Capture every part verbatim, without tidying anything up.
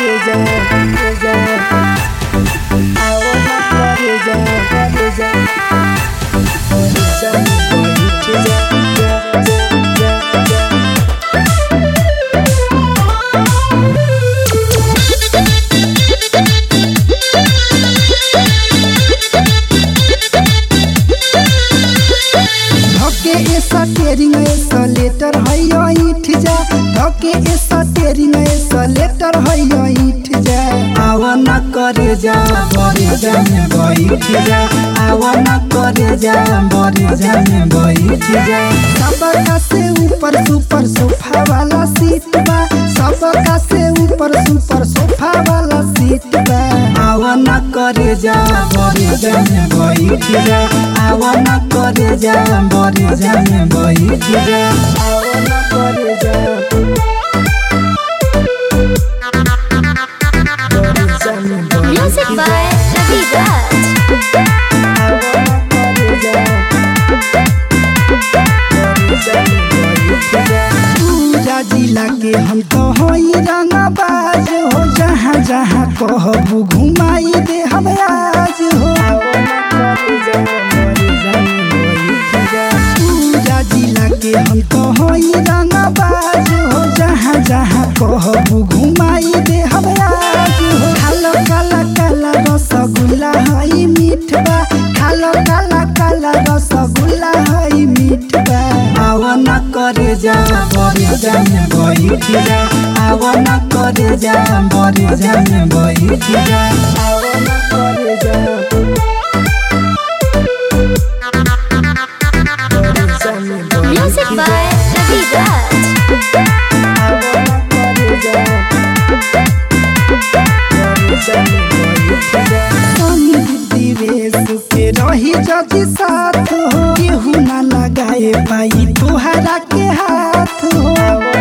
Coreza, Coreza. I wanna Coreza, Coreza. Coreza, Coreza, yeah, yeah, yeah, धके ऐसा टेरिंग ऐसा letter है ईठ जा धके ऐसा टेरिंग ऐसा लेटर है ईठ जा आवा न करे जा बरे जा में बैठ जा आवा न करे जा बरे जा में बैठ जा सबका से ऊपर सुपर सोफा वाला सीट बा सबका से ऊपर सुपर सोफा वाला सीट बा आवा न करे जा बरे जा में बैठ जा आवा न करे जा बरे जा में बैठ जा आवा न करे जा बरे जा में बैठ Music by Ravi Raj. पूरा जिला के हम तो होई रंगबाज हो जहाँ जहाँ कहबू घुमाई दे हम आज हो पूरा जिला के हम तो होई रंगबाज हो जहाँ जहाँ कहबू घुमाई दे हम आज हो खालो काला काला रसगुल्ला हई मीठ बा खालो काला काला रसगुल्ला हई मीठ बा आवा न करे जा बरे जा में बैठ जा आवा न करे जा बरे जा में बैठ जा आवा न करे जा बरे जा में बैठ Music by Ravi Raj. आवा न करे जा बरे जा में बैठ जा सोनी दिवेश के रही जजी साथ हो केहू ना लगाए पाई तुहरा के हाथ हो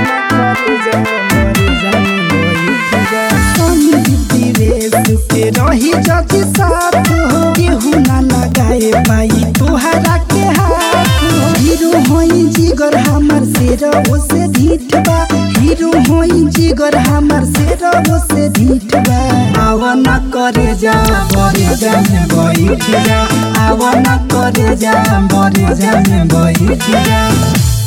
सोनी दिवेश के रही जजी साथ हो केहू ना लगाए पाई तुहरा के हाथ हो हीरो होई जिगर हमर शेर से ढीठ बा हीरो होई जिगर हमर शेर से ढीठ बा आवा न करे जा बरे जा में बैठ जा आवा न करे जा बरे जा में बैठ जा।